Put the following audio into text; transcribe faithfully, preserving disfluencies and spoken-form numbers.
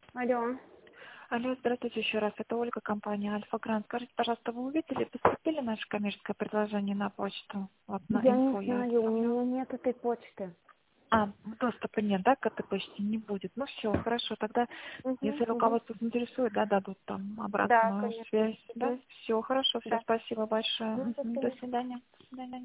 Алло. Алло, здравствуйте еще раз. Это Ольга, компания Альфа Грант. Скажите, пожалуйста, вы увидели, поступили наше коммерческое предложение на почту? Вот на Я не инфо я знаю, у отправляла. меня нет этой почты. А, доступа нет, да, к этой почте не будет. Ну все, хорошо. Тогда, Угу, если угу. руководство заинтересует, да, дадут там Да, обратную конечно. связь. Да, Угу. все, хорошо, все, Да. спасибо большое. Ну, до Мгм, до свидания. свидания. До свидания.